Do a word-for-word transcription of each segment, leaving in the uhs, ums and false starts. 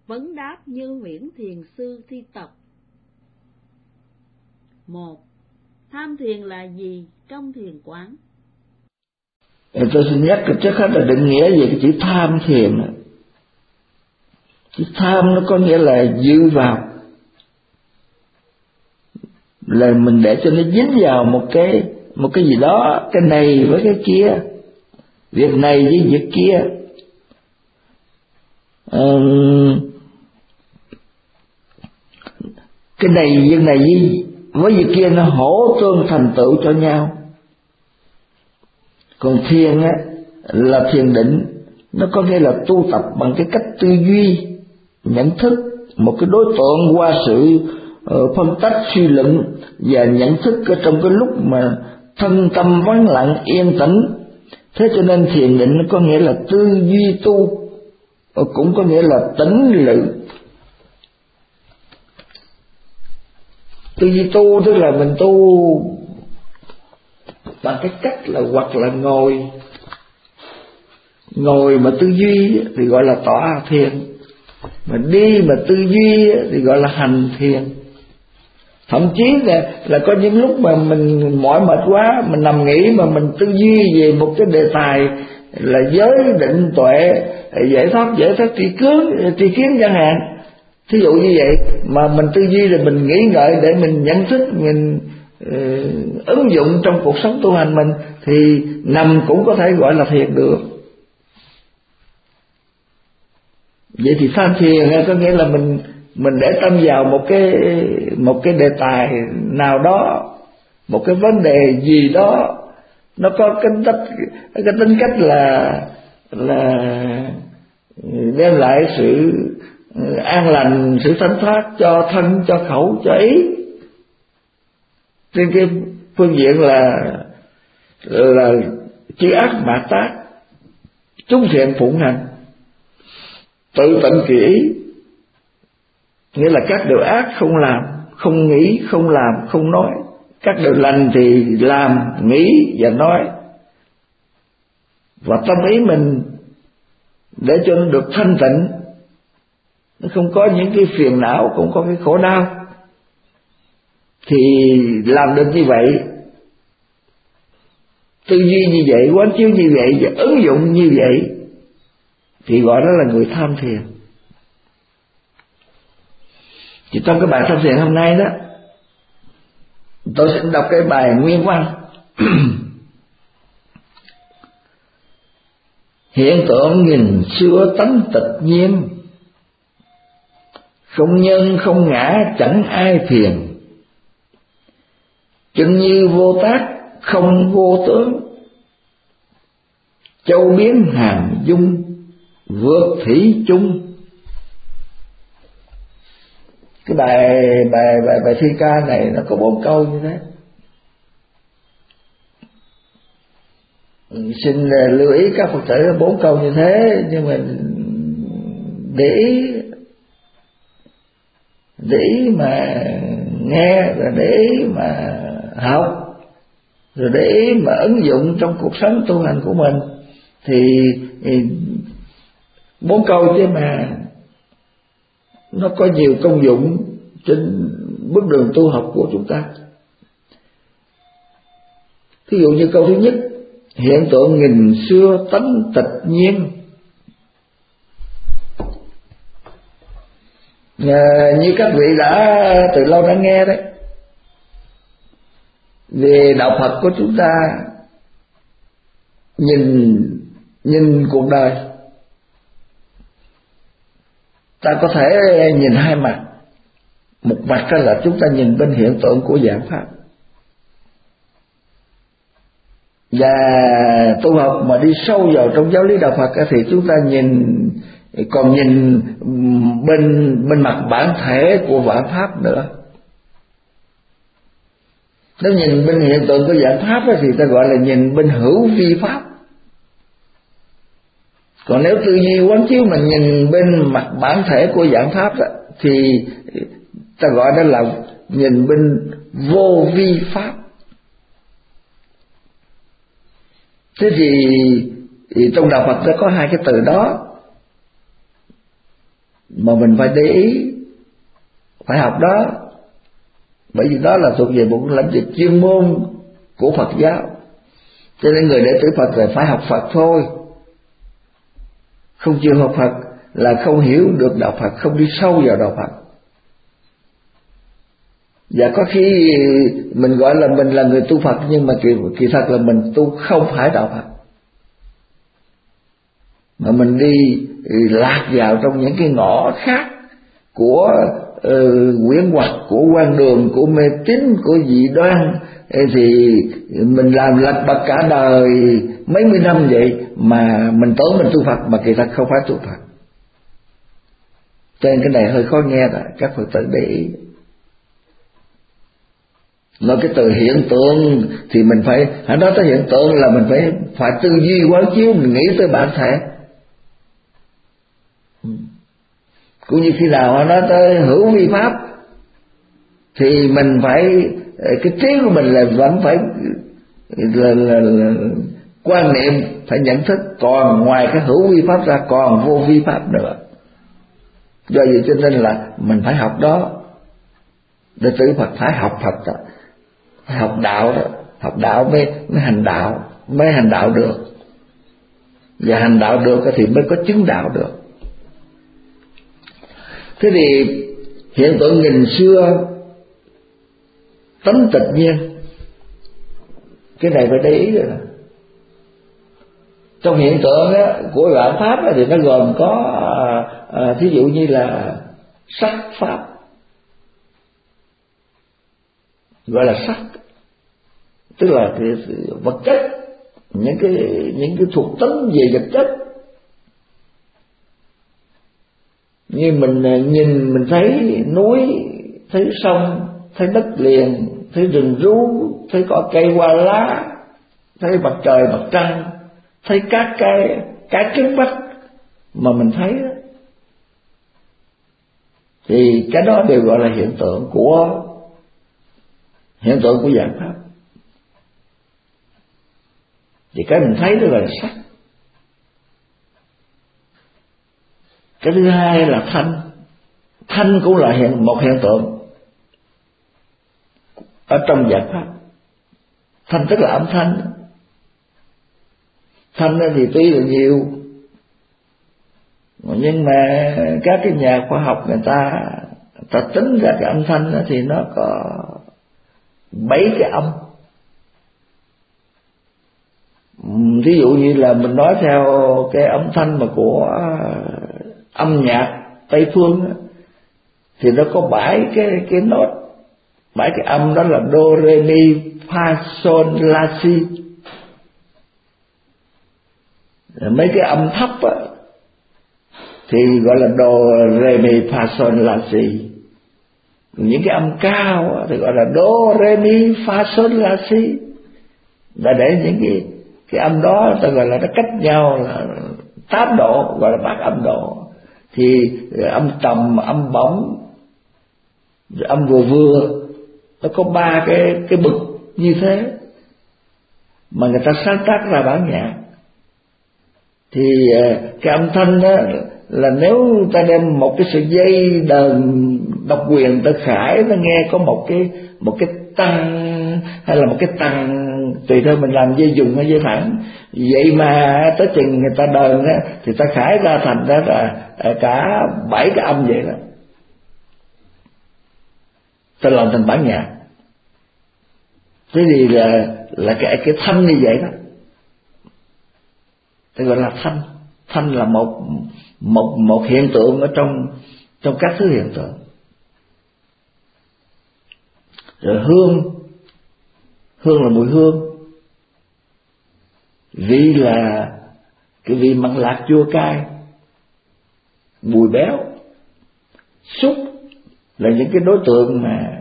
Vấn đáp Như Huyễn Thiền Sư Thi Tập. Một. Tham thiền là gì trong thiền quán? Tôi xin nhắc trước hết là định nghĩa về cái chữ tham thiền. Chữ tham nó có nghĩa là dư vào, là mình để cho nó dính vào một cái một cái gì đó, cái này với cái kia, việc này với việc kia. Um, cái này việc này với, với việc kia nó hỗ tương thành tựu cho nhau. Còn thiền á là thiền định, nó có nghĩa là tu tập bằng cái cách tư duy, nhận thức một cái đối tượng qua sự uh, phân tách suy luận và nhận thức ở trong cái lúc mà thân tâm vắng lặng yên tĩnh. Thế cho nên thiền định nó có nghĩa là tư duy tu, cũng có nghĩa là tĩnh lự. Tư duy tu tức là mình tu bằng cái cách là hoặc là ngồi ngồi mà tư duy thì gọi là tọa thiền, mà đi mà tư duy thì gọi là hành thiền. Thậm chí là, là có những lúc mà mình mỏi mệt quá, mình nằm nghỉ mà mình tư duy về một cái đề tài là giới định tuệ, giải thoát giải thoát tri kiến tri kiến chẳng hạn. Thí dụ như vậy mà mình tư duy là mình nghĩ ngợi để mình nhận thức, mình uh, ứng dụng trong cuộc sống tu hành mình, thì nằm cũng có thể gọi là thiền được. Vậy thì tham thiền có nghĩa là mình mình để tâm vào một cái một cái đề tài nào đó, một cái vấn đề gì đó, nó có cái cách cái tính cách là là đem lại sự an lành, sự thanh thoát cho thân, cho khẩu, cho ý. Trên cái phương diện là là tri ác mạt tác, chúng thiện phụng hành, tự tận kỳ ý, nghĩa là các điều ác không làm, không nghĩ, không làm, không nói. Các điều lành thì làm, nghĩ và nói. Và tâm ý mình để cho nó được thanh tịnh, nó không có những cái phiền não, không có cái khổ đau, thì làm được như vậy, tư duy như vậy, quán chiếu như vậy và ứng dụng như vậy, thì gọi đó là người tham thiền. Thì trong cái bài tham thiền hôm nay đó, tôi sẽ đọc cái bài nguyên văn. Hiện tượng nghìn xưa tánh tịch nhiên, không nhân không ngã chẳng ai phiền. Chân như vô tác không vô tướng, châu biến hàm dung vượt thủy chung. Cái bài bài bài bài thi ca này nó có bốn câu như thế. Xin lưu ý các Phật tử bốn câu như thế, nhưng mà để ý để ý mà nghe, rồi để ý mà học, rồi để ý mà ứng dụng trong cuộc sống tu hành của mình, thì, thì bốn câu chứ mà nó có nhiều công dụng trên bước đường tu học của chúng ta. Thí dụ như câu thứ nhất, hiện tượng nghìn xưa tánh tịch nhiên. À, như các vị đã từ lâu đã nghe đấy, về đạo Phật của chúng ta, nhìn nhìn cuộc đời ta có thể nhìn hai mặt. Một mặt là chúng ta nhìn bên hiện tượng của dạng pháp, và tu học mà đi sâu vào trong giáo lý đạo Phật thì chúng ta nhìn còn nhìn bên bên mặt bản thể của vạn pháp nữa. Nếu nhìn bên hiện tượng của dạng pháp thì ta gọi là nhìn bên hữu vi pháp. Còn nếu tư duy quán chiếu mình nhìn bên mặt bản thể của dạng pháp đó, thì ta gọi đó là nhìn bên vô vi pháp. Thế thì, thì trong đạo Phật nó có hai cái từ đó. mà mình phải để ý, phải học đó, bởi vì đó là thuộc về một lĩnh vực chuyên môn của Phật giáo. Cho nên người đệ tử Phật là phải học Phật thôi. Không chịu học Phật là không hiểu được đạo Phật, không đi sâu vào đạo Phật. Và có khi mình gọi là mình là người tu Phật, nhưng mà kỳ, kỳ thật là mình tu không phải đạo Phật, mà mình đi lạc vào trong những cái ngõ khác của uh, quyển hoặc, của quan đường, của mê tín, của dị đoan. Thì mình làm lật bật cả đời mấy mươi năm vậy mà mình tưởng mình tu Phật, mà kỳ thật không phải tu Phật. Cho nên cái này hơi khó nghe đó, các Phật tử để ý. Nói cái từ hiện tượng thì mình phải, hãy nói tới hiện tượng là mình phải phải tư duy quán chiếu, mình nghĩ tới bản thể. Cũng như khi nào nói tới hữu vi pháp thì mình phải, cái trí của mình là vẫn phải là, là, là quan niệm, phải nhận thức, còn ngoài cái hữu vi pháp ra còn vô vi pháp nữa. Do vậy cho nên là mình phải học đó. Đệ tử Phật phải học Phật đó, phải học đạo đó, học đạo mới, mới hành đạo, mới hành đạo được. Và hành đạo được thì mới có chứng đạo được. Thế thì hiện tượng nghìn xưa tánh tịch nhiên, cái này phải để ý rồi. Trong hiện tượng á, của vạn pháp á, thì nó gồm có à, à, thí dụ như là sắc pháp, gọi là sắc, tức là cái vật chất, những cái những cái thuộc tính về vật chất. Như mình nhìn, mình thấy núi, thấy sông, thấy đất liền, thấy rừng rú, thấy cỏ cây hoa lá, thấy mặt trời mặt trăng, thấy các cái cái trước mắt mà mình thấy đó, thì cái đó đều gọi là hiện tượng của hiện tượng của vạn pháp. Thì cái mình thấy đó là sắc. Cái thứ hai là thanh. Thanh cũng là hiện một hiện tượng ở trong vạn pháp. Thanh tức là âm thanh. Thanh thì tuy là nhiều, nhưng mà các cái nhà khoa học người ta người ta tính ra cái âm thanh thì nó có bảy cái âm. Ví dụ như là mình nói theo cái âm thanh mà của âm nhạc Tây phương đó, thì nó có bảy cái cái nốt, bảy cái âm, đó là do re mi fa sol la si. Mấy cái âm thấp á thì gọi là do re mi fa sol la si. Những cái âm cao á thì gọi là do re mi fa sol la si. Và để những cái cái âm đó ta gọi là nó cách nhau là tám độ, gọi là bát âm độ. Thì âm trầm, âm bổng, âm vừa vừa, nó có ba cái cái bậc như thế mà người ta sáng tác ra bản nhạc. Thì cái âm thanh đó là nếu ta đem một cái sợi dây đờn độc quyền ta khải, ta nghe có một cái một cái tăng hay là một cái tăng, tùy theo mình làm dây dùng hay dây thẳng, vậy mà tới chừng người ta đờn á thì ta khải ra thành ra là cả bảy cái âm vậy đó, ta làm thành bản nhạc. Thế thì là là cái cái thanh như vậy đó, ta gọi là thanh. Thanh là một một một hiện tượng ở trong trong các thứ hiện tượng. Rồi hương, hương là mùi hương. Vị là cái vị mặn lạc chua cay, mùi béo. Xúc là những cái đối tượng mà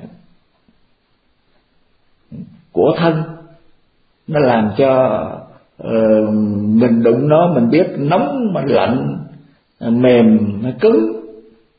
của thân, nó làm cho uh, mình đụng nó mình biết nóng mà lạnh, mềm hay cứng.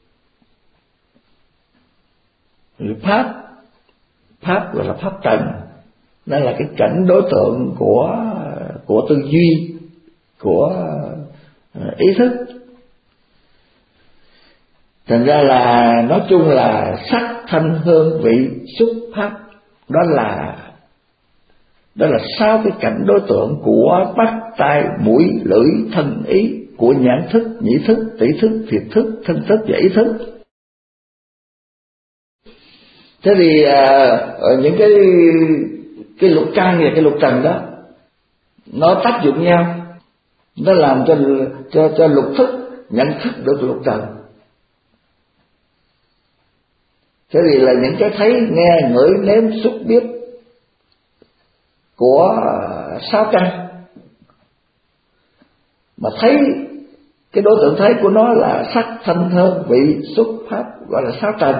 Rồi pháp, pháp gọi là pháp trần, đó là cái cảnh đối tượng của của tư duy, của ý thức. Thành ra là nói chung là sắc thanh hương vị xúc pháp, đó là đó là sáu cái cảnh đối tượng của mắt, tai, mũi, lưỡi, thân, ý, của nhãn thức, nhĩ thức, tỷ thức, thiệt thức, thân thức và ý thức. Thế thì à, những cái cái lục căn và cái lục trần đó nó tác dụng nhau, nó làm cho cho cho lục thức nhận thức được lục trần. Thế thì là những cái thấy, nghe, ngửi, nếm, xúc, biết của sáu căn, mà thấy cái đối tượng thấy của nó là sắc, thanh, hương, vị, xúc, pháp, gọi là sáu trần.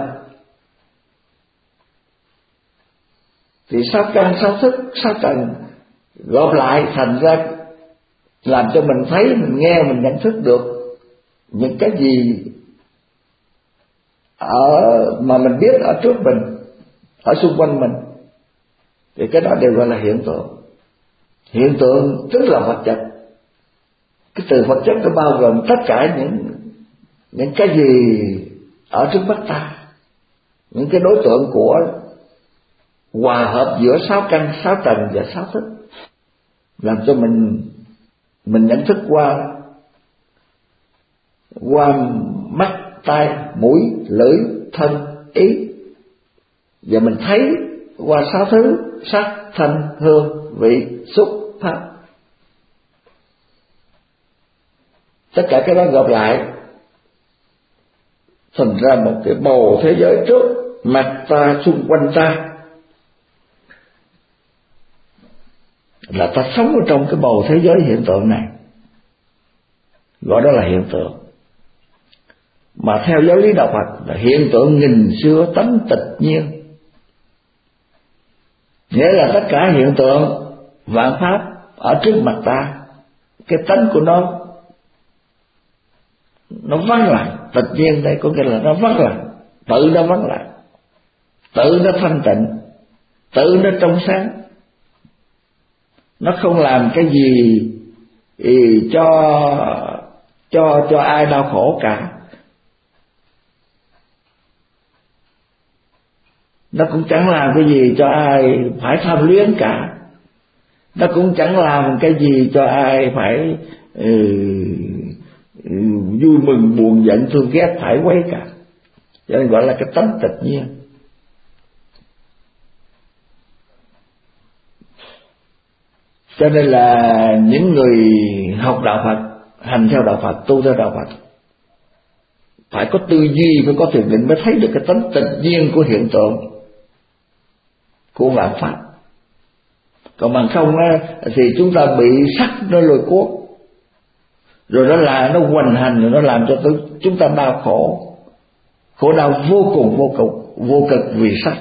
Thì sáu căn, sáu thức, sáu trần gộp lại thành ra làm cho mình thấy, mình nghe, mình nhận thức được những cái gì ở mà mình biết ở trước mình, ở xung quanh mình, thì cái đó đều gọi là hiện tượng. Hiện tượng tức là vật chất. Cái từ vật chất nó bao gồm tất cả những những cái gì ở trước mắt ta, những cái đối tượng của hòa hợp giữa sáu căn, sáu trần và sáu thức, làm cho mình mình nhận thức qua qua mắt, tai, mũi, lưỡi, thân, ý, và mình thấy qua sáu thứ sắc, thanh, hương, vị, xúc, pháp. Tất cả cái đó gộp lại thành ra một cái bầu thế giới trước mặt ta, xung quanh ta, là ta sống ở trong cái bầu thế giới hiện tượng này, gọi đó là hiện tượng. Mà theo giáo lý đạo Phật là hiện tượng nghìn xưa tánh tịch nhiên, nghĩa là tất cả hiện tượng vạn pháp ở trước mặt ta, cái tánh của nó nó vắng lặng. Tịch nhiên đây có nghĩa là nó vắng lặng, tự nó vắng lặng, tự nó thanh tịnh, tự nó trong sáng. Nó không làm cái gì thì cho cho cho ai đau khổ cả. Nó cũng chẳng làm cái gì cho ai phải tham luyến cả. Nó cũng chẳng làm cái gì cho ai phải ừ, ừ, vui mừng buồn giận thương ghét phải quấy cả. Cho nên gọi là cái tánh tịch nhiên. Cho nên là những người học đạo Phật, hành theo đạo Phật, tu theo đạo Phật, phải có tư duy, phải có thiền định mới thấy được cái tánh tịch nhiên của hiện tượng, của vạn pháp. Còn bằng không á, thì chúng ta bị sắc nó lôi cuốn, rồi nó là nó hoành hành, rồi nó làm cho chúng ta đau khổ, khổ đau vô cùng vô cùng vô cực vì sắc.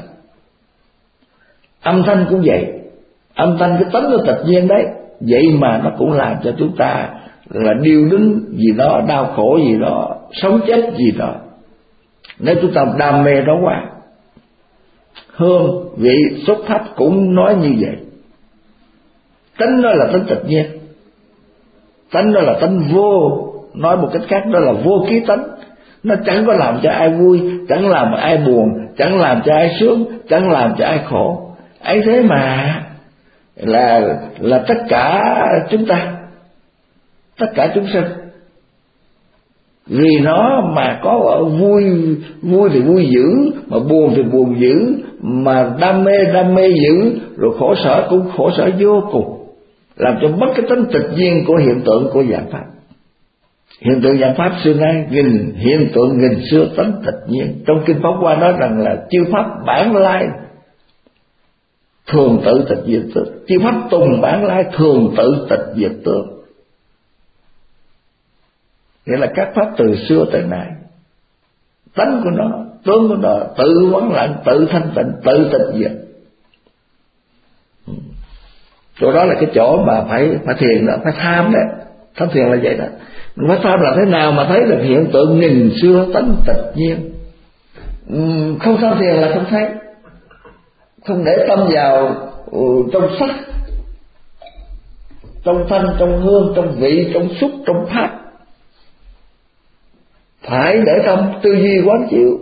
Âm thanh cũng vậy, âm thanh cái tánh nó tự nhiên đấy, vậy mà nó cũng làm cho chúng ta là điêu đứng gì đó, đau khổ gì đó, sống chết gì đó, nếu chúng ta đam mê đó quá. Hương, vị, xúc, pháp cũng nói như vậy. Tánh nó là tánh tự nhiên, tánh nó là tánh vô, nói một cách khác đó là vô ký tánh. Nó chẳng có làm cho ai vui, chẳng làm ai buồn, chẳng làm cho ai sướng, chẳng làm cho ai khổ. Ấy thế mà là là tất cả chúng ta, tất cả chúng sinh, vì nó mà có vui, vui thì vui dữ, mà buồn thì buồn dữ, mà đam mê đam mê dữ, rồi khổ sở cũng khổ sở vô cùng, làm cho mất cái tính tịch nhiên của hiện tượng của vạn pháp. Hiện tượng vạn pháp xưa nay nghìn hiện tượng nghìn xưa tánh tịch nhiên. Trong kinh Pháp Hoa nói rằng là chư pháp bản lai thường tự tịch diệt tướng, chư pháp tùng bản lai thường tự tịch diệt tướng. Nghĩa là các pháp từ xưa tới nay, tánh của nó, tướng của nó tự vắng lặng, tự thanh tịnh, tự tịch diệt. Chỗ đó là cái chỗ mà phải phải thiền đó, phải tham đấy. Tham thiền là vậy đó. Mình phải tham là thế nào mà thấy được hiện tượng nghìn xưa tánh tịch nhiên. uhm, Không tham thiền là không thấy, không để tâm vào uh, trong sắc, trong thanh, trong hương, trong vị, trong xúc, trong pháp, phải để tâm tư duy quán chiếu,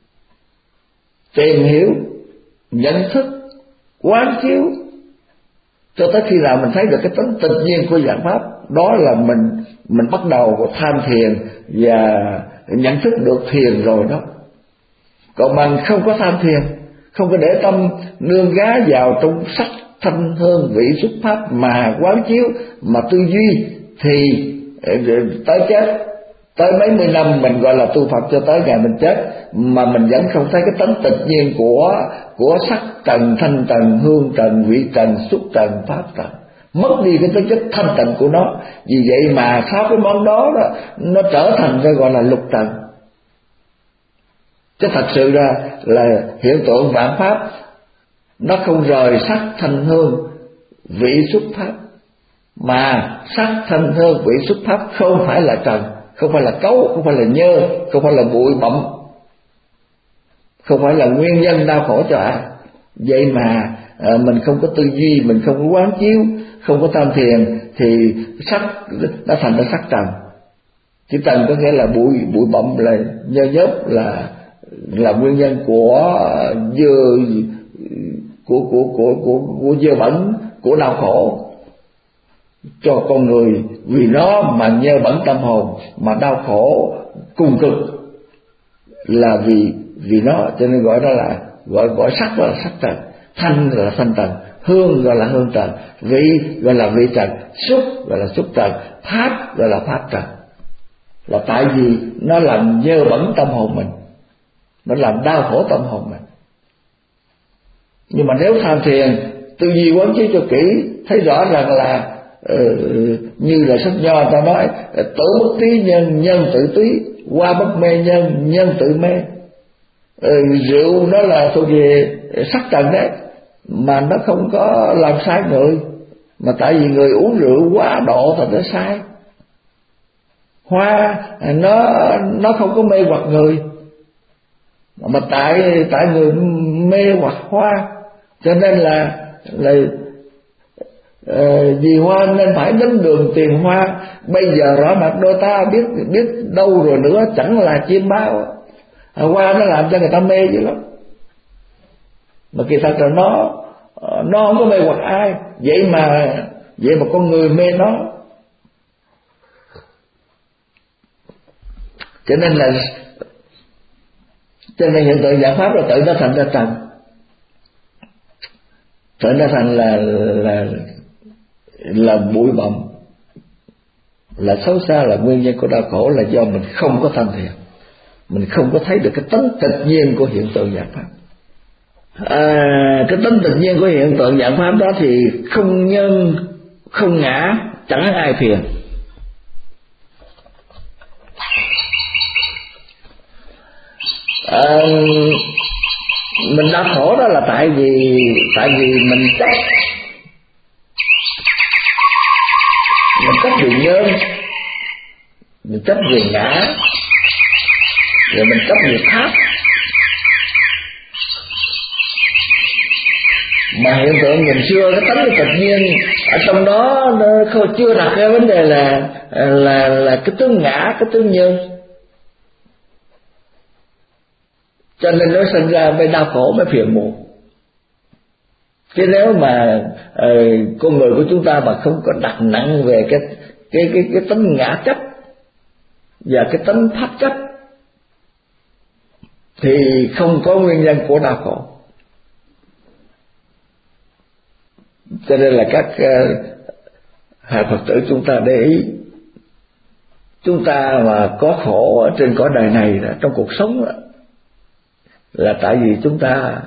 tìm hiểu, nhận thức, quán chiếu, cho tới khi nào mình thấy được cái tính tự nhiên của dạng pháp. Đó là mình mình bắt đầu tham thiền và nhận thức được thiền rồi đó. Còn mình không có tham thiền, không có để tâm nương gá vào trong sắc thanh hương vị xúc pháp mà quán chiếu, mà tư duy, thì tới chết, tới mấy mươi năm mình gọi là tu Phật cho tới ngày mình chết, mà mình vẫn không thấy cái tánh tự nhiên của của sắc trần, thanh trần, hương trần, vị trần, xúc trần, pháp trần, mất đi cái tính chất thanh tịnh của nó. Vì vậy mà sáu cái món đó, đó nó trở thành cái gọi là lục trần. Chứ thật sự ra là hiện tượng vạn pháp nó không rời sắc thanh hương vị xúc pháp, mà sắc thanh hương vị xúc pháp không phải là trần, không phải là cấu, không phải là nhơ, không phải là bụi bặm, không phải là nguyên nhân đau khổ cho ai. Vậy mà à, mình không có tư duy, mình không có quán chiếu, không có tham thiền, thì sắc nó thành ra sắc trần. Chữ trần có nghĩa là bụi bụi bặm, là nhơ nhớp, là là nguyên nhân của dơ của của của của của dơ bẩn, của đau khổ cho con người. Vì nó mà nhơ bẩn tâm hồn, mà đau khổ cùng cực là vì vì nó, cho nên gọi đó là gọi gọi sắc đó là sắc trần, thanh là thanh trần, hương gọi là hương trần, vị gọi là vị trần, xúc gọi là xúc trần, pháp gọi là pháp trần. Là tại vì nó làm dơ bẩn tâm hồn mình, nó làm đau khổ tâm hồn mình. Nhưng mà nếu tham thiền, tư duy quán chiếu cho kỹ, thấy rõ rằng là uh, như là sách Nho ta nói, tử bất tí nhân, nhân tự túy, qua bất mê nhân, nhân tự mê. uh, Rượu nó là thuộc về sắc trần đấy, mà nó không có làm sai người, mà tại vì người uống rượu quá độ thì nó sai. Hoa nó nó không có mê hoặc người, mà tại tại người mê hoặc hoa, cho nên là là uh, vì hoa nên phải đến đường tìm hoa. Bây giờ rõ mặt đôi ta biết biết đâu rồi nữa, chẳng là chim bao. Hoa nó làm cho người ta mê dữ lắm, mà kỳ thật là nó nó không có mê hoặc ai. Vậy mà vậy mà con người mê nó. Cho nên là cho nên hiện tượng dạng pháp là tự nó thành ra trần, tự nó thành là là là bụi bặm, là xấu xa, là nguyên nhân của đau khổ, là do mình không có tham thiền, mình không có thấy được cái tính tự nhiên của hiện tượng dạng pháp. À, cái tính tự nhiên của hiện tượng dạng pháp đó thì không nhân không ngã, chẳng ai phiền. À, mình đau khổ đó là tại vì tại vì mình chấp mình chấp về nhân, mình chấp về ngã, rồi mình chấp về pháp. Mà hiện tượng nhìn xưa cái tánh tự nhiên ở trong đó nó không, chưa đặt cái vấn đề là là là cái tướng ngã, cái tướng nhân, cho nên nó sinh ra mới đau khổ, mới phiền muộn. Chứ nếu mà uh, con người của chúng ta mà không có đặt nặng về cái cái cái cái tính ngã chấp và cái tính pháp chấp thì không có nguyên nhân của đau khổ. Cho nên là các uh, hạ Phật tử chúng ta để ý, chúng ta mà có khổ ở trên cõi đời này đó, trong cuộc sống đó, là tại vì chúng ta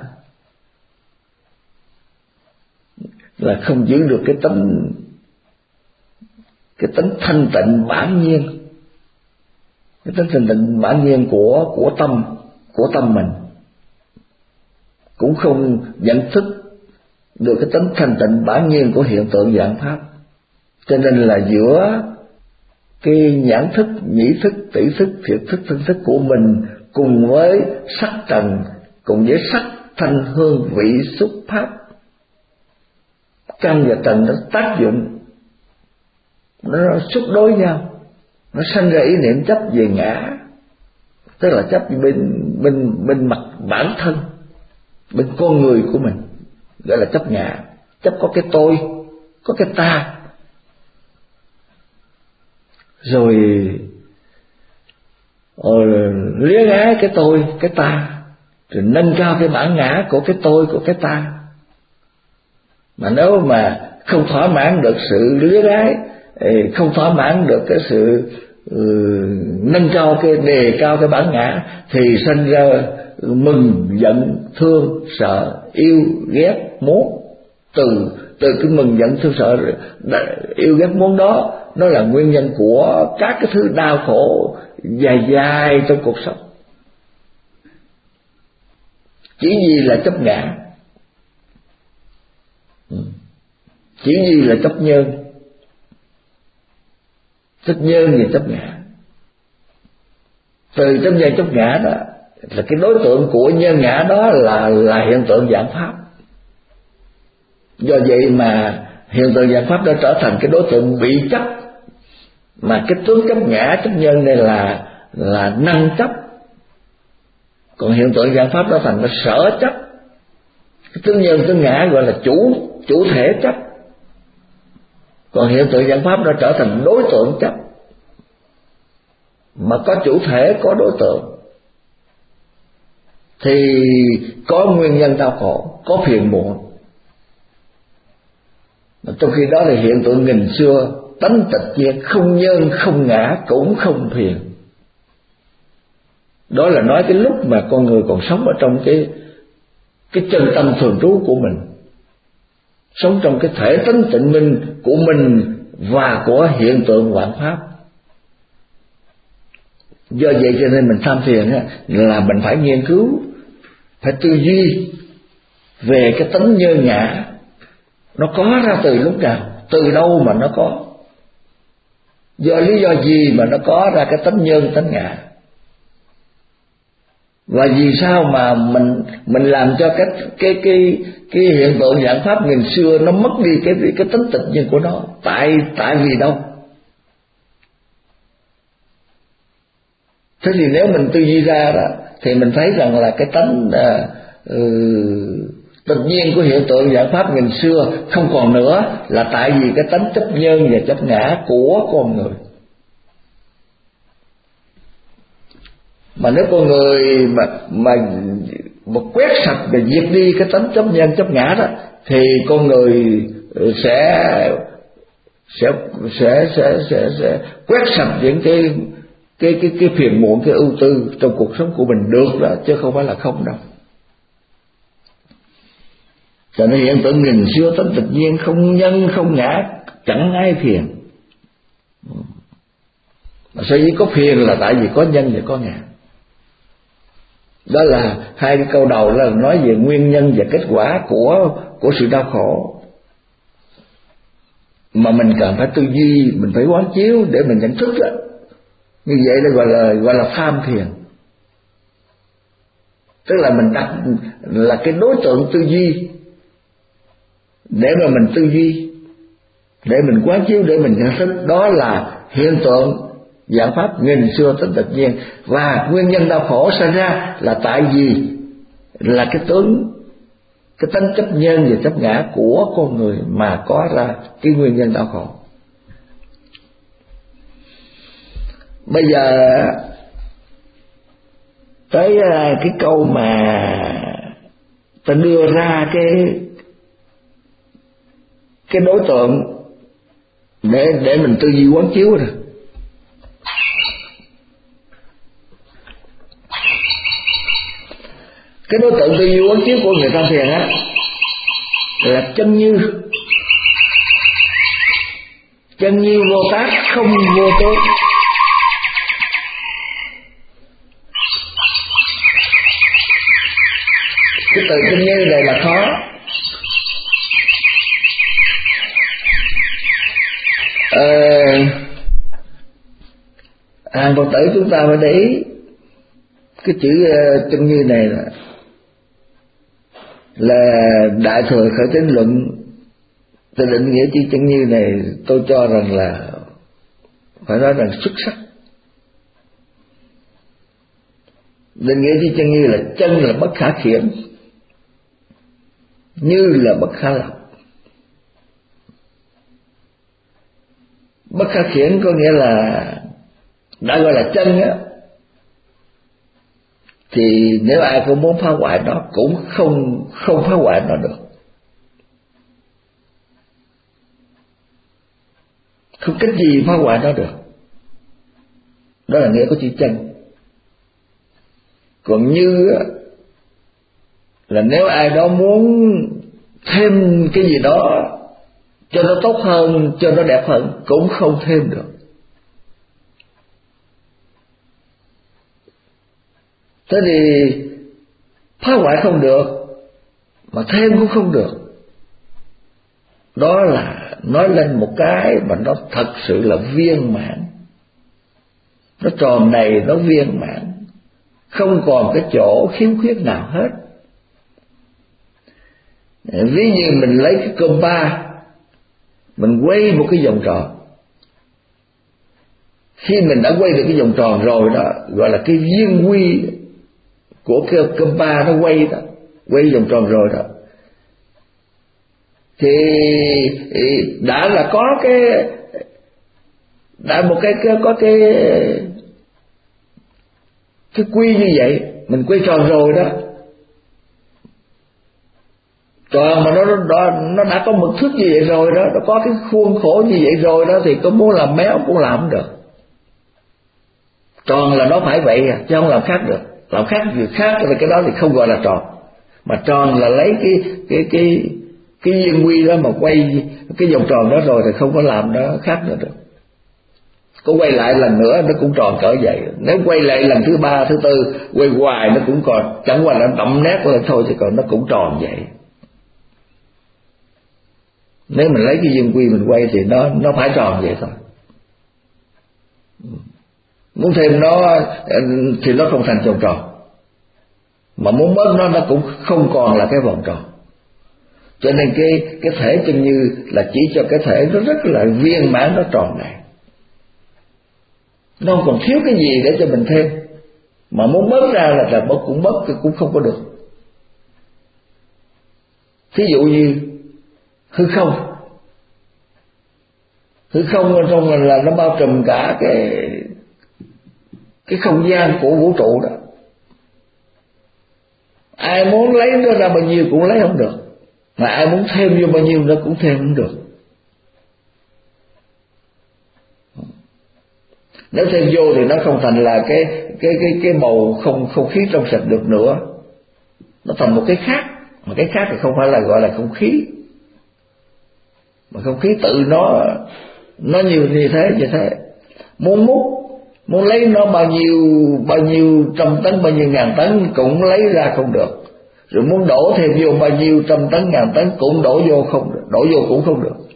là không giữ được cái tính cái tính thanh tịnh bản nhiên, cái tính thanh tịnh bản nhiên của của tâm của tâm mình, cũng không nhận thức được cái tính thanh tịnh bản nhiên của hiện tượng dạng pháp. Cho nên là giữa cái nhãn thức, nhĩ thức, tỷ thức, thiệt thức, thân thức của mình cùng với sắc trần, cùng với sắc thanh hương vị xúc pháp, căn và trần nó tác dụng, nó xúc đối nhau, nó sanh ra ý niệm chấp về ngã, tức là chấp bên bên bên mặt bản thân, bên con người của mình, gọi là chấp ngã. Chấp có cái tôi, có cái ta, rồi rồi luyến ái cái tôi, cái ta, rồi nâng cao cái bản ngã của cái tôi, của cái ta. Mà nếu mà không thỏa mãn được sự luyến ái, không thỏa mãn được cái sự uh, nâng cao cái đề cao cái bản ngã, thì sinh ra mừng giận thương sợ yêu ghét muốn. Từ từ cái mừng giận thương sợ yêu ghét muốn đó, nó là nguyên nhân của các cái thứ đau khổ dài dài trong cuộc sống. Chỉ vì là chấp ngã, chỉ vì là chấp nhân, chấp nhân và chấp ngã. Từ chấp nhân chấp ngã đó là cái đối tượng của nhân ngã đó là là hiện tượng vạn pháp. Do vậy mà hiện tượng vạn pháp đã trở thành cái đối tượng bị chấp, mà cái tướng chấp ngã chấp nhân này là là năng chấp. Còn hiện tượng vạn pháp đó thành là sở chấp. Cái tướng nhân tướng ngã gọi là chủ chủ thể chấp. Còn hiện tượng vạn pháp đã trở thành đối tượng chấp. Mà có chủ thể, có đối tượng thì có nguyên nhân đau khổ, có phiền muộn. Mà trong khi đó thì hiện tượng nghìn xưa tánh tịch nhiên, không nhân không ngã cũng không phiền. Đó là nói cái lúc mà con người còn sống ở trong cái cái chân tâm thường trú của mình, sống trong cái thể tánh tịnh minh của mình và của hiện tượng vạn pháp. Do vậy cho nên mình tham thiền là mình phải nghiên cứu, phải tư duy về cái tánh nhân ngã. Nó có ra từ lúc nào, từ đâu mà nó có, do lý do gì mà nó có ra cái tánh nhân tánh ngã, và vì sao mà mình mình làm cho cái cái cái cái hiện tượng vạn pháp nghìn xưa nó mất đi cái cái tính tịch nhiên của nó. Tại tại vì đâu? Thế thì nếu mình tư duy ra đó thì mình thấy rằng là cái tánh uh, uh, tự nhiên của hiện tượng vạn pháp nghìn xưa không còn nữa, là tại vì cái tánh chấp nhân và chấp ngã của con người. Mà nếu con người mà mà, mà quét sạch và diệt đi cái tánh chấp nhân chấp ngã đó, thì con người sẽ sẽ sẽ sẽ sẽ, sẽ quét sạch những cái cái cái cái phiền muộn, cái ưu tư trong cuộc sống của mình được đó, chứ không phải là không đâu. Cho nên hiện tượng nghìn xưa tánh tự nhiên, không nhân không ngã, chẳng ai phiền. Mà sở dĩ có phiền là tại vì có nhân và có ngã. Đó là hai cái câu đầu là nói về nguyên nhân và kết quả của của sự đau khổ, mà mình cần phải tư duy, mình phải quán chiếu để mình nhận thức đó. Như vậy là gọi là gọi là tham thiền. Tức là mình đặt là cái đối tượng tư duy để mà mình tư duy, để mình quán chiếu, để mình nhận thức đó là hiện tượng vạn pháp nghìn xưa tính tự nhiên, và nguyên nhân đau khổ sinh ra là tại vì là cái tướng, cái tánh chấp nhân và chấp ngã của con người mà có ra cái nguyên nhân đau khổ. Bây giờ tới cái câu mà ta đưa ra cái cái đối tượng để để mình tư duy quán chiếu rồi. Cái đối tượng tư duy quán chiếu của người tham thiền á là chân như, chân như vô tác không vô tướng. Cái từ chân như này là khó. Ờ, hàng Phật tử chúng ta phải để ý cái chữ uh, chân như này là là Đại Thừa Khởi Tín Luận. Tôi định nghĩa chữ chân như này tôi cho rằng là phải nói rằng xuất sắc. Định nghĩa chữ chân như là chân là bất khả khiển, như là bất khả lập. Bất khả khiển có nghĩa là đã gọi là chân á, thì nếu ai cũng muốn phá hoại nó cũng không không phá hoại nó được, không cách gì phá hoại nó được. Đó là nghĩa của chữ chân. Còn như á, là nếu ai đó muốn thêm cái gì đó cho nó tốt hơn, cho nó đẹp hơn, cũng không thêm được. Thế thì phá hoại không được, mà thêm cũng không được. Đó là nói lên một cái mà nó thật sự là viên mãn, nó tròn đầy, nó viên mãn, không còn cái chỗ khiếm khuyết nào hết. Ví như mình lấy cái compa, mình quay một cái vòng tròn. Khi mình đã quay được cái vòng tròn rồi đó, gọi là cái viên quy của cái compa nó quay đó, quay vòng tròn rồi đó, thì đã là có cái đã một cái, cái có cái cái quy như vậy, mình quay tròn rồi đó. Tròn mà nó nó nó đã có mực thước như vậy rồi đó, nó có cái khuôn khổ như vậy rồi đó, thì có muốn làm méo cũng làm không được. Tròn là nó phải vậy à, chứ không làm khác được. Làm khác việc khác thì cái đó thì không gọi là tròn. Mà tròn là lấy cái cái cái cái viên quy đó mà quay cái vòng tròn đó rồi thì không có làm nó khác nữa được. Có quay lại lần nữa nó cũng tròn cỡ vậy. Nếu quay lại lần thứ ba, thứ tư, quay hoài nó cũng còn, chẳng qua là đậm nét lên thôi, chứ còn nó cũng tròn vậy. Nếu mình lấy cái viên quy mình quay thì nó nó phải tròn vậy thôi. Muốn thêm nó thì nó không thành vòng tròn, mà muốn bớt nó nó cũng không còn là cái vòng tròn. Cho nên cái cái thể chân như là chỉ cho cái thể nó rất là viên mãn, nó tròn này, nó không còn thiếu cái gì để cho mình thêm. Mà muốn bớt ra là là bớt cũng bớt, thì cũng không có được. Thí dụ như hư không, hư không ở trong là nó bao trùm cả cái cái không gian của vũ trụ đó. Ai muốn lấy nó ra bao nhiêu cũng lấy không được, mà ai muốn thêm vô bao nhiêu nó cũng thêm không được. Nếu thêm vô thì nó không thành là cái cái cái cái bầu không không khí trong sạch được nữa, nó thành một cái khác. Mà cái khác thì không phải là gọi là không khí, mà không khí tự nó nó nhiều như thế như thế. Muốn múc, muốn lấy nó bao nhiêu bao nhiêu trăm tấn, bao nhiêu ngàn tấn cũng lấy ra không được. Rồi muốn đổ thêm vô bao nhiêu trăm tấn ngàn tấn cũng đổ vô không được, đổ vô cũng không được.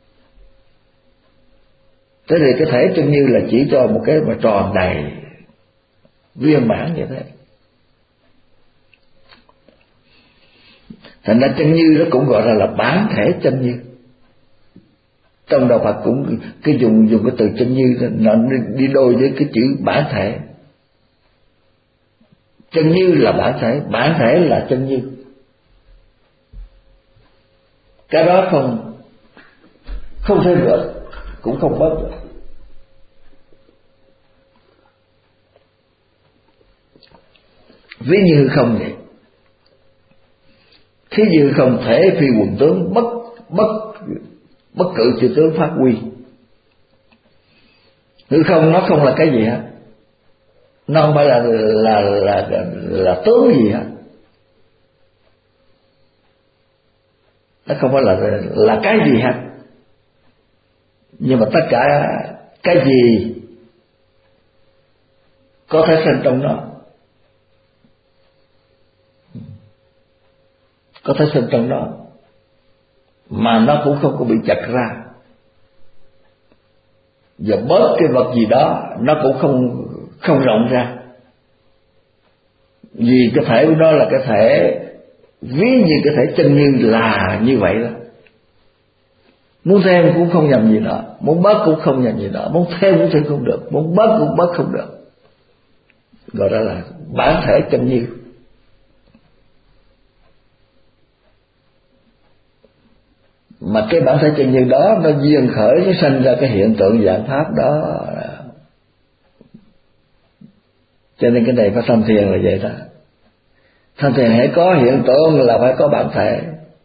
Thế thì cái thể chân như là chỉ cho một cái mà tròn đầy viên mãn như thế. Thành ra chân như nó cũng gọi là là bản thể chân như. Trong đạo Phật cũng cái dùng dùng cái từ chân như nó đi đôi với cái chữ bản thể. Chân như là bản thể, bản thể là chân như. Cái đó không không thêm được, cũng không bớt được. Ví như không vậy. Thí như không thể phi quần tướng, bất bất bất cự chư tướng phát huy. Hư không nó không là cái gì hết, nó không phải là là là là, là tướng gì hết, nó không phải là là cái gì hết. Nhưng mà tất cả cái gì có thể sinh trong nó, có thể sinh trong nó, mà nó cũng không có bị chặt ra. Và bớt cái vật gì đó nó cũng không không rộng ra, vì cái thể của nó là cái thể ví như cái thể chân như là như vậy đó. Muốn thêm cũng không nhầm gì đó, muốn bớt cũng không nhầm gì đó, muốn thêm cũng thêm không được, muốn bớt cũng bớt không được. gọi đó là bản thể chân như. Mà cái bản thể chân như đó nó duyên khởi, nó sinh ra cái hiện tượng dạng pháp đó. Cho nên cái này phải tham thiền là vậy đó. Tham thiền hãy có hiện tượng là phải có bản thể,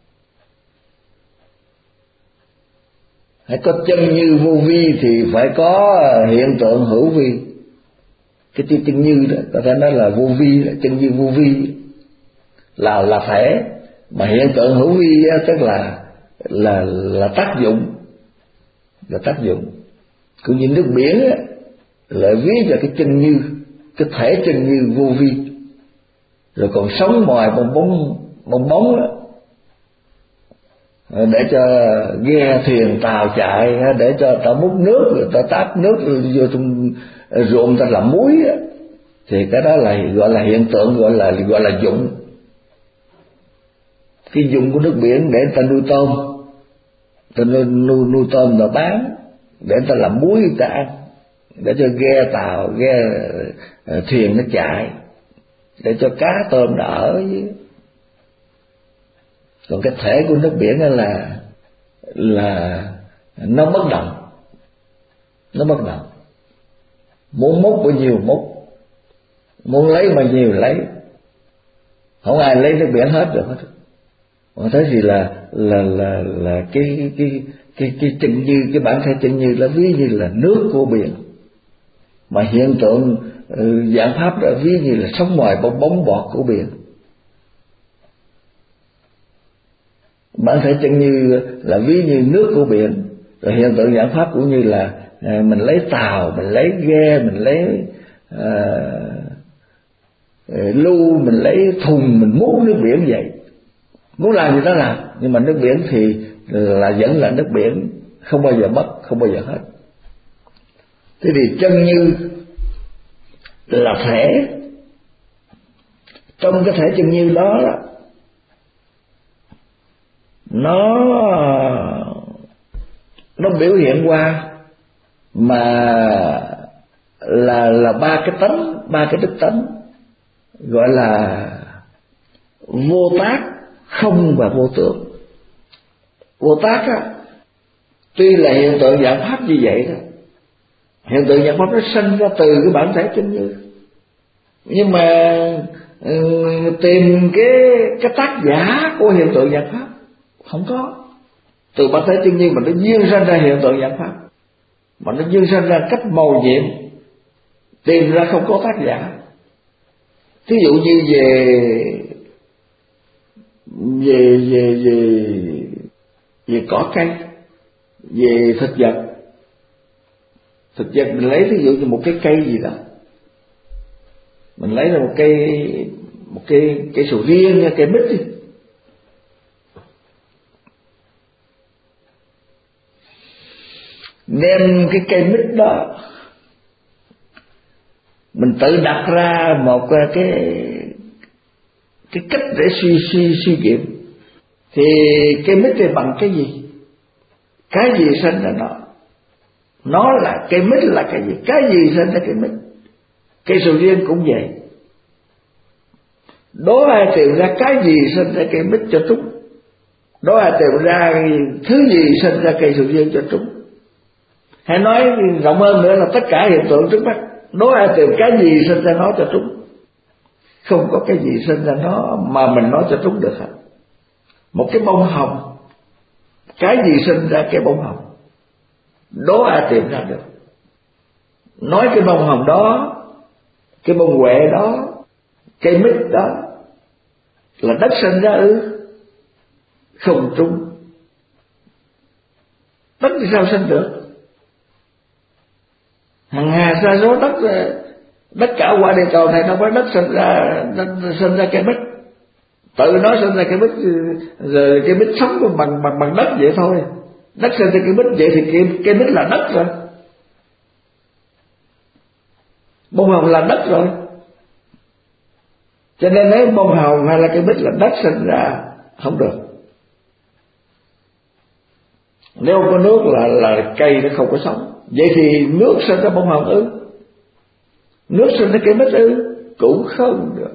hãy có chân như vô vi thì phải có hiện tượng hữu vi. Cái chữ chân như đó có thể nói là vô vi, là chân như vô vi là là thể, mà hiện tượng hữu vi đó, tức là là là tác dụng, là tác dụng. Cũng như nước biển á, lại ví vào cái chân như, cái thể chân như vô vi. Rồi còn sống ngoài bong bóng bong bóng đó, để cho ghe thuyền tàu chạy, để cho ta múc nước, rồi ta tát nước vô trong ruộng ta làm muối đó. Thì cái đó là gọi là hiện tượng, gọi là gọi là dụng. Cái dụng của nước biển để ta nuôi tôm, ta nuôi, nuôi, nuôi tôm rồi bán, để ta làm muối ta ăn, để cho ghe tàu ghe thuyền nó chạy, để cho cá tôm nó ở dưới. Còn cái thể của nước biển là là nó bất động, nó bất động, muốn múc bao nhiêu múc, muốn lấy bao nhiêu lấy, không ai lấy nước biển hết được hết. Còn thế thì là là là là cái cái cái cái chân như, cái bản thể chân như là ví như là nước của biển, mà hiện tượng uh, dạng pháp đó ví như là sống ngoài bong bóng bọt của biển. Bản thể chân như là ví như nước của biển, rồi hiện tượng dạng pháp cũng như là uh, mình lấy tàu, mình lấy ghe, mình lấy uh, uh, lu, mình lấy thùng, mình múc nước biển vậy. Muốn làm gì đó làm, nhưng mà nước biển thì là vẫn là nước biển, không bao giờ mất, không bao giờ hết. Thế thì chân như là thể, trong cái thể chân như đó, đó nó nó biểu hiện qua mà là là ba cái tánh, ba cái đức tánh, gọi là vô tác, không và vô tưởng. Vô tác á, tuy là hiện tượng dạng pháp như vậy đó, hiện tượng dạng pháp nó sinh ra từ cái bản thể chân như, nhưng mà um, tìm cái cái tác giả của hiện tượng dạng pháp không có. Từ bản thể chân như mà nó duyên sinh ra hiện tượng dạng pháp, mà nó duyên sinh ra cách màu nhiệm, tìm ra không có tác giả. Thí dụ như về về về về về cỏ cây, về thực vật. Thực vật mình lấy ví dụ như một cái cây gì đó, mình lấy ra một cây một cây cây sầu riêng, cây mít đi, đem cái cây mít đó mình tự đặt ra một cái cái cách để suy suy suy nghiệm, thì cây mít này bằng cái gì? Cái gì sinh ra nó? Nó là cây mít là cái gì? Cái gì sinh ra cây mít? Cây sầu riêng cũng vậy. Đố ai tìm ra cái gì sinh ra cây mít cho trúng, đố ai tìm ra thứ gì sinh ra cây sầu riêng cho trúng. Hãy nói rộng hơn nữa là tất cả hiện tượng trước mắt, đố ai tìm cái gì sinh ra nó cho trúng. Không có cái gì sinh ra nó mà mình nói cho trúng được hết. Một cái bông hồng, cái gì sinh ra cái bông hồng? Đố ai tìm ra được. Nói cái bông hồng đó, cái bông huệ đó, cây mít đó là đất sinh ra ư? Không trúng. Đất thì sao sinh được? Hàng hà sa số đất, đất cả quả địa cầu này đâu có đất sinh ra, đất sinh ra cây mít. Tự nó sinh ra cây mít, rồi cây mít sống bằng bằng bằng đất vậy thôi. Đất sinh ra cây mít vậy thì cây, cây mít là đất rồi. Bông hồng là đất rồi. Cho nên nếu bông hồng hay là cây mít là đất sinh ra không được. Nếu không có nước là là cây nó không có sống. Vậy thì nước sinh ra bông hồng ư? Nước sinh ra cây mít ư? cũng không được.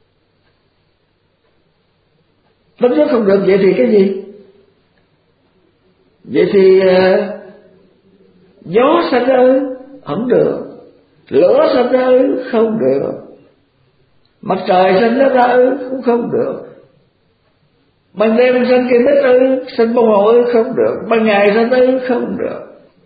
Tánh số không được, vậy thì cái gì? Vậy thì uh, gió sanh ra không được, lửa sanh ra không được, mặt trời sanh ra cũng không được, ban đêm sanh cây mít ư, sanh bông hồ ư không được, ban ngày sanh ư không được.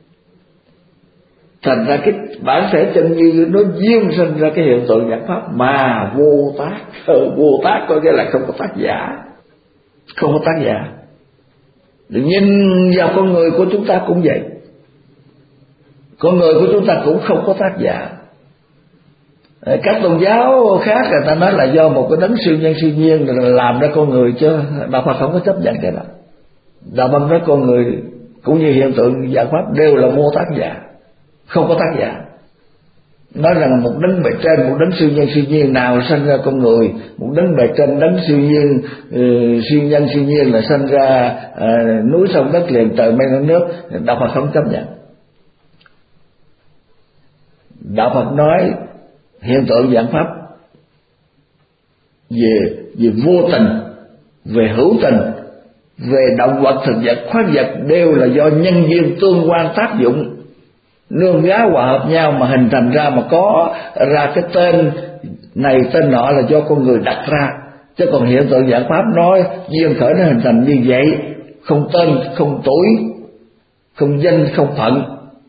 Thành ra cái bản thể chân như nó duyên sinh ra cái hiện tượng giải pháp mà vô tác. ừ, Vô tác có nghĩa là không có tác giả, không có tác giả. Đừng nhìn vào con người của chúng ta cũng vậy, con người của chúng ta cũng không có tác giả. Các tôn giáo khác người ta nói là do một cái đấng siêu nhân siêu nhiên làm ra con người, chứ đạo Phật không có chấp nhận cái đó. Đạo Phật nói con người cũng như hiện tượng giải pháp đều là vô tác giả, không có tác giả. Nói rằng một đấng bề trên, một đấng siêu nhân siêu nhiên nào sanh ra con người, một đấng bề trên, đấng siêu nhiên uh, siêu nhân siêu nhiên là sanh ra uh, núi sông đất liền trời mây nước. Đạo Phật không chấp nhận. Đạo Phật nói hiện tượng vạn pháp về về vô tình, về hữu tình, về động vật thực vật khoáng vật đều là do nhân duyên tương quan tác dụng nương gá hòa hợp nhau mà hình thành ra, mà có ra cái tên này tên nọ là do con người đặt ra. Chứ còn hiện tượng vạn pháp nói duyên khởi nó hình thành như vậy, không tên, không tuổi, không danh, không phận,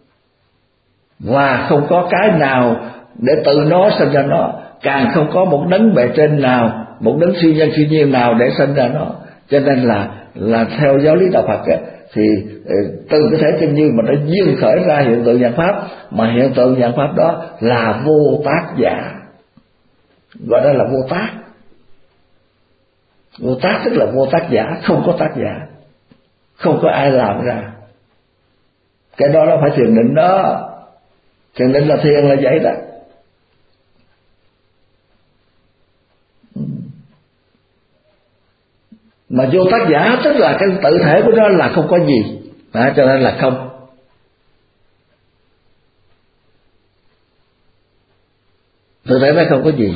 và không có cái nào để tự nó sinh ra nó, càng không có một đấng bề trên nào, một đấng siêu nhân siêu nhiên nào để sinh ra nó. Cho nên là là theo giáo lý đạo Phật ấy, thì từ cái thể chân như mà nó duyên khởi ra hiện tượng vạn pháp, mà hiện tượng vạn pháp đó là vô tác giả, gọi đó là vô tác. Vô tác tức là vô tác giả, không có tác giả, không có ai làm ra. Cái đó nó phải thiền định đó. Thiền định là thiền là vậy đó. Mà vô tác giả tức là cái tự thể của nó là không có gì, à, cho nên là không. Tự thể nó không có gì.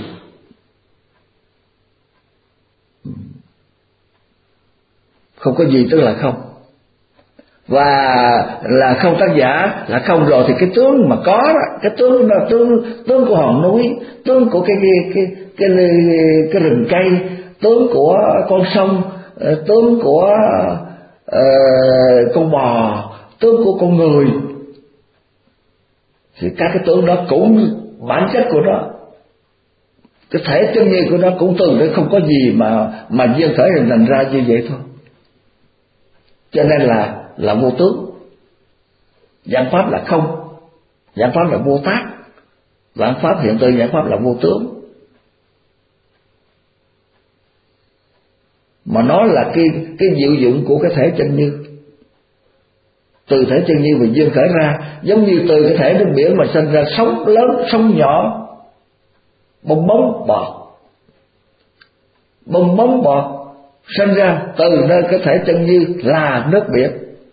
Không có gì tức là không. Và là không tác giả là không rồi, thì cái tướng mà có đó, cái tướng là tướng tướng của hòn núi, tướng của cái cái cái cái, cái, cái rừng cây, tướng của con sông, tướng của uh, con bò, tướng của con người, thì các cái tướng đó cũng bản chất của nó, cái thể chân như của nó cũng từ đấy không có gì mà mà duyên khởi hình thành ra như vậy thôi. Cho nên là là vô tướng. Vạn pháp là không, vạn pháp là vô tác, vạn pháp hiện tượng vạn pháp là vô tướng. Mà nó là cái cái diệu dụng của cái thể chân như. Từ thể chân như và duyên khởi ra, giống như từ cái thể nước biển mà sinh ra sóng lớn, sóng nhỏ, bong bóng bọt, bong bóng bọt sinh ra từ nơi cái thể chân như là nước biển,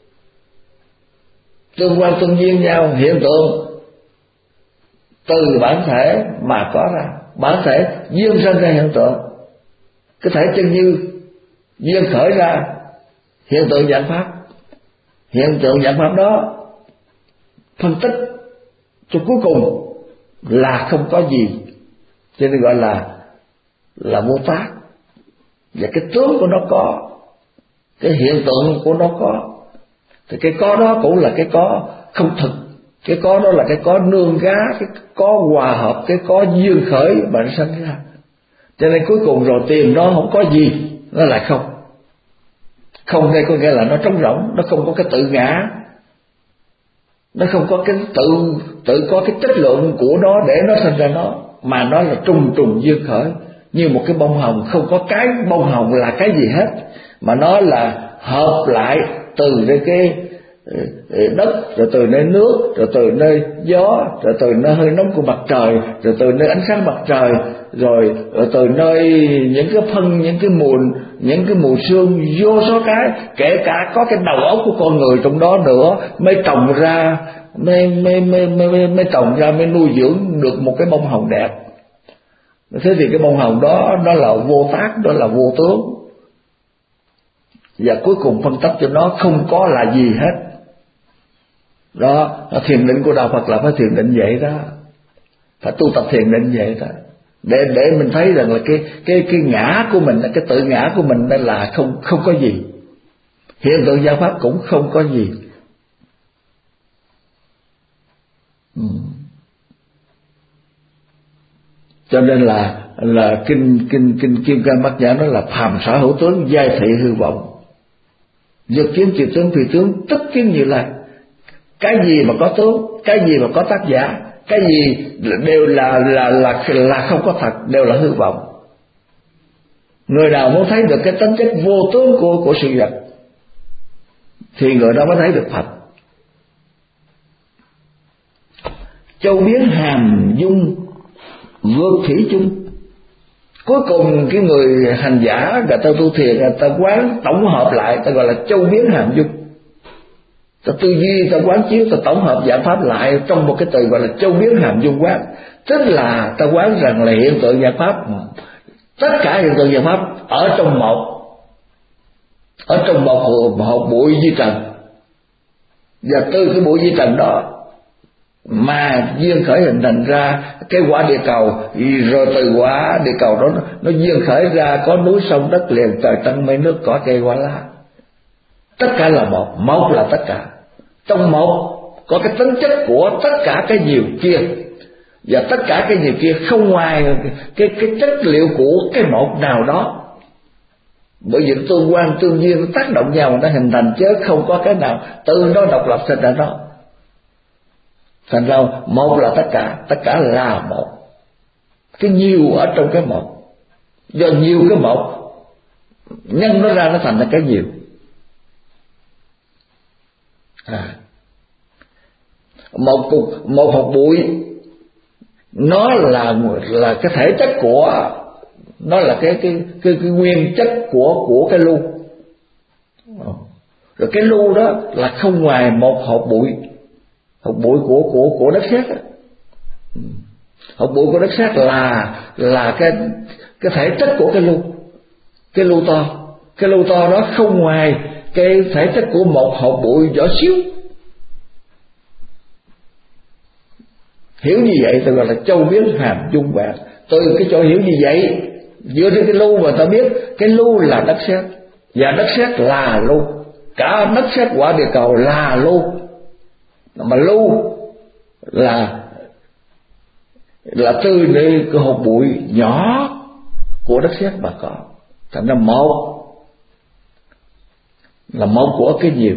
tương quan tương duyên nhau, hiện tượng từ bản thể mà có ra, bản thể duyên sinh ra hiện tượng. Cái thể chân như duyên khởi ra hiện tượng vạn pháp, hiện tượng vạn pháp đó phân tích cho cuối cùng là không có gì, cho nên gọi là là vô tác. Và cái tướng của nó có, cái hiện tượng của nó có, thì cái có đó cũng là cái có không thực. Cái có đó là cái có nương gá, cái có hòa hợp, cái có duyên khởi mà nó sinh ra. Cho nên cuối cùng rồi tìm nó không có gì, nó là không. Không đây có nghĩa là nó trống rỗng, nó không có cái tự ngã, nó không có cái tự tự có cái chất lượng của nó để nó sinh ra nó, mà nó là trùng trùng duyên khởi, như một cái bông hồng, không có cái bông hồng là cái gì hết, mà nó là hợp lại từ nơi cái đất, rồi từ nơi nước, rồi từ nơi gió, rồi từ nơi hơi nóng của mặt trời, rồi từ nơi ánh sáng mặt trời, rồi, rồi từ nơi những cái phân, những cái mùn, những cái mùn xương, vô số cái, kể cả có cái đầu óc của con người trong đó nữa, mới trồng ra, mới mới mới mới, mới trồng ra, mới nuôi dưỡng được một cái bông hồng đẹp. Thế thì cái bông hồng đó đó là vô tác, đó là vô tướng. Và cuối cùng phân tích cho nó không có là gì hết. Đó, thiền định của đạo Phật là phải thiền định vậy đó, phải tu tập thiền định vậy đó, để để mình thấy rằng là cái cái cái ngã của mình, cái tự ngã của mình đó là không không có gì, hiện tượng giáo pháp cũng không có gì. Ừ. Cho nên là là kinh kinh kinh Kim Cang Bát Nhã nói là phàm sở hữu tướng, giai thị hư vọng, dược kiến triệt tướng phi tướng, tất kiến Như Lai. Cái gì mà có tướng, cái gì mà có tác giả, cái gì đều là là là là không có thật, đều là hư vọng. Người nào muốn thấy được cái tính chất vô tướng của của sự vật thì người đó mới thấy được Phật. Châu biến hàm dung vượt thủy chung. Cuối cùng cái người hành giả, người ta tu thiền, người ta quán tổng hợp lại, ta gọi là châu biến hàm dung. Ta tư duy, ta quán chiếu, ta tổng hợp giải pháp lại trong một cái từ gọi là châu biến hàm dung quán. Tức là ta quán rằng là hiện tượng giải pháp, tất cả hiện tượng giải pháp ở trong một, ở trong một hộp bụi vi trần. Và từ cái bụi vi trần đó mà duyên khởi hình thành ra cái quả địa cầu, rồi từ quả địa cầu đó nó duyên khởi ra có núi sông đất liền, trời trăng mây nước cỏ cây hoa lá. Tất cả là một, một là tất cả. Trong một có cái tính chất của tất cả cái nhiều kia, và tất cả cái nhiều kia không ngoài cái cái chất liệu của cái một nào đó. Bởi vì tương quan tương duyên nó tác động nhau nó hình thành, chứ không có cái nào từ đó độc lập sinh ra đó. Thành ra một là tất cả, tất cả là một. Cái nhiều ở trong cái một, do nhiều cái một nhân nó ra, nó thành ra cái nhiều. À, một cục, một hột bụi nó là là cái thể chất của nó, là cái cái cái, cái nguyên chất của của cái lu. Rồi cái lu đó là không ngoài một hột bụi, hột bụi của của của đất sét. Hột bụi của đất sét là là cái cái thể chất của cái lu, cái lu to, cái lu to đó không ngoài cái thể chất của một hột bụi nhỏ xíu. Hiểu như vậy tôi gọi là châu biến hàm dung bạc. Từ cái chỗ hiểu như vậy, dựa trên cái lu mà ta biết cái lu là đất sét, và đất sét là lu, cả đất sét quả địa cầu là lu, mà lu là là từ nơi cái hột bụi nhỏ của đất sét mà có. Thành ra một là một của cái nhiều,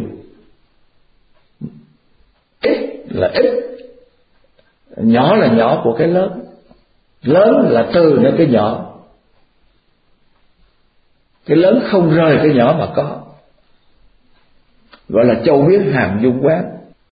ít là ít, nhỏ là nhỏ của cái lớn, lớn là từ nơi cái nhỏ, cái lớn không rời cái nhỏ mà có, gọi là châu biến hàm dung quán.